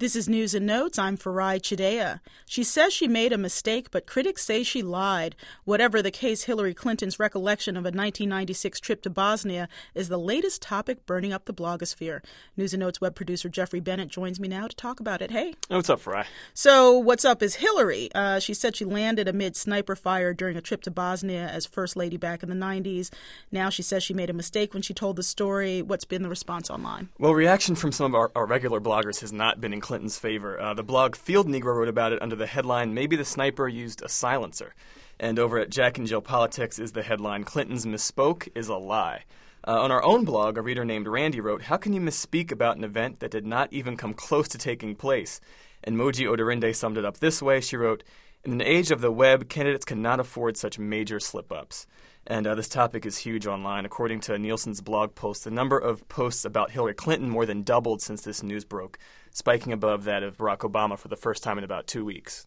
This is News and Notes. I'm Farai Chidea. She says she made a mistake, but critics say she lied. Whatever the case, Hillary Clinton's recollection of a 1996 trip to Bosnia is the latest topic burning up the blogosphere. News and Notes web producer Jeffrey Bennett joins me now to talk about it. Hey. What's up, Farai? So what's up is Hillary. She said she landed amid sniper fire during a trip to Bosnia as First Lady back in the 90s. Now she says she made a mistake when she told the story. What's been the response online? Well, reaction from some of our regular bloggers has not been in Clinton's favor. The blog Field Negro wrote about it under the headline, "Maybe the Sniper Used a Silencer." And over at Jack and Jill Politics is the headline, "Clinton's misspoke is a lie." On our own blog, a reader named Randy wrote, "How can you misspeak about an event that did not even come close to taking place?" And Moji Odorinde summed it up this way. She wrote, "In an age of the web, candidates cannot afford such major slip-ups." And this topic is huge online. According to Nielsen's blog post, the number of posts about Hillary Clinton more than doubled since this news broke, spiking above that of Barack Obama for the first time in about 2 weeks.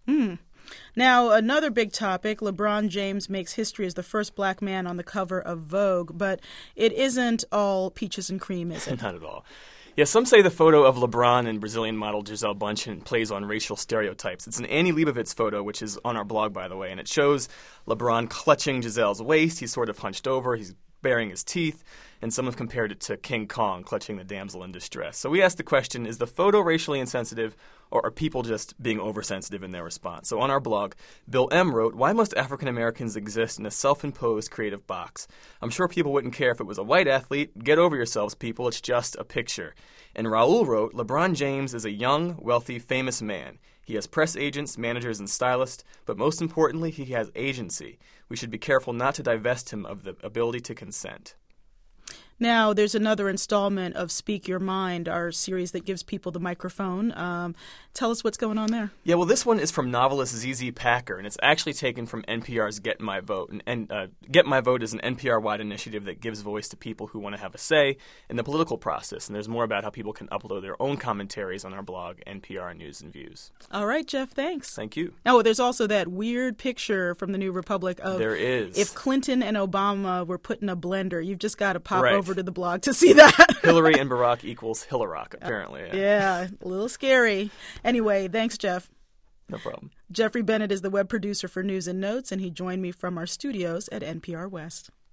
Now, another big topic, LeBron James makes history as the first black man on the cover of Vogue, but it isn't all peaches and cream, is it? Not at all. Yeah, some say the photo of LeBron and Brazilian model Gisele Bündchen plays on racial stereotypes. It's an Annie Leibovitz photo, which is on our blog, by the way, and it shows LeBron clutching Gisele's waist. He's sort of hunched over. He's baring his teeth, and some have compared it to King Kong clutching the damsel in distress. So we asked the question, is the photo racially insensitive, or are people just being oversensitive in their response? So on our blog, Bill M. wrote, "Why must African Americans exist in a self-imposed creative box? I'm sure people wouldn't care if it was a white athlete. Get over yourselves, people. It's just a picture." And Raul wrote, "LeBron James is a young, wealthy, famous man. He has press agents, managers, and stylists, but most importantly, he has agency. We should be careful not to divest him of the ability to consent." Now, there's another installment of Speak Your Mind, our series that gives people the microphone. Tell us what's going on there. Yeah, well, this one is from novelist ZZ Packer, and it's actually taken from NPR's Get My Vote. And Get My Vote is an NPR-wide initiative that gives voice to people who want to have a say in the political process. And there's more about how people can upload their own commentaries on our blog, NPR News and Views. All right, Jeff, thanks. Thank you. Oh, there's also that weird picture from the New Republic of there is. If Clinton and Obama were put in a blender. You've just got to pop Right. over to the blog to see that. Hillary and Barack equals Hillarock, apparently. Yeah, a little scary. Anyway, thanks, Jeff. No problem. Jeffrey Bennett is the web producer for News and Notes, and he joined me from our studios at NPR West.